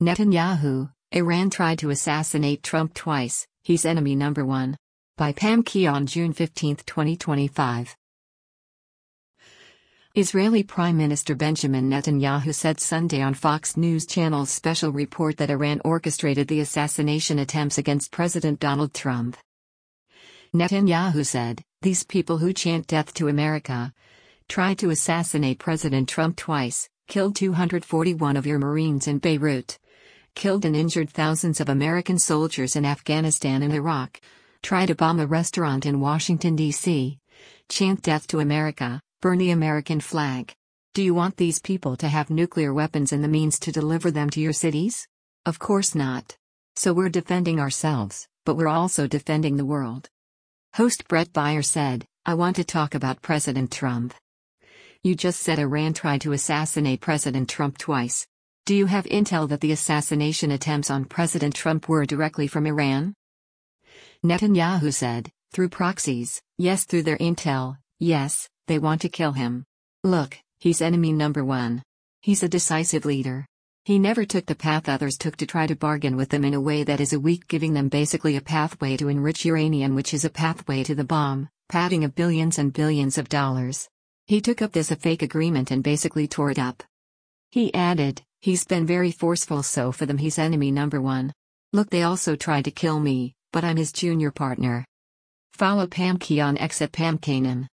Netanyahu, Iran tried to assassinate Trump twice, he's enemy number one. By Pam Key on June 15, 2025. Israeli Prime Minister Benjamin Netanyahu said Sunday on Fox News Channel's special report that Iran orchestrated the assassination attempts against President Donald Trump. Netanyahu said, "These people who chant death to America tried to assassinate President Trump twice, killed 241 of your Marines in Beirut, killed and injured thousands of American soldiers in Afghanistan and Iraq, tried to bomb a restaurant in Washington, D.C., chant death to America, burn the American flag. Do you want these people to have nuclear weapons and the means to deliver them to your cities? Of course not. So we're defending ourselves, but we're also defending the world." Host Brett Baier said, "I want to talk about President Trump. You just said Iran tried to assassinate President Trump twice. Do you have intel that the assassination attempts on President Trump were directly from Iran?" Netanyahu said, "Through proxies, yes, through their intel, yes, they want to kill him. Look, he's enemy number one. He's a decisive leader. He never took the path others took to try to bargain with them in a way that is weak, giving them basically a pathway to enrich uranium, which is a pathway to the bomb, padding of billions and billions of dollars. He took up this a fake agreement and basically tore it up." He added, "He's been very forceful, so for them he's enemy number one. Look, they also tried to kill me, but I'm his junior partner." Follow Pam Key on X at Pam Kanan.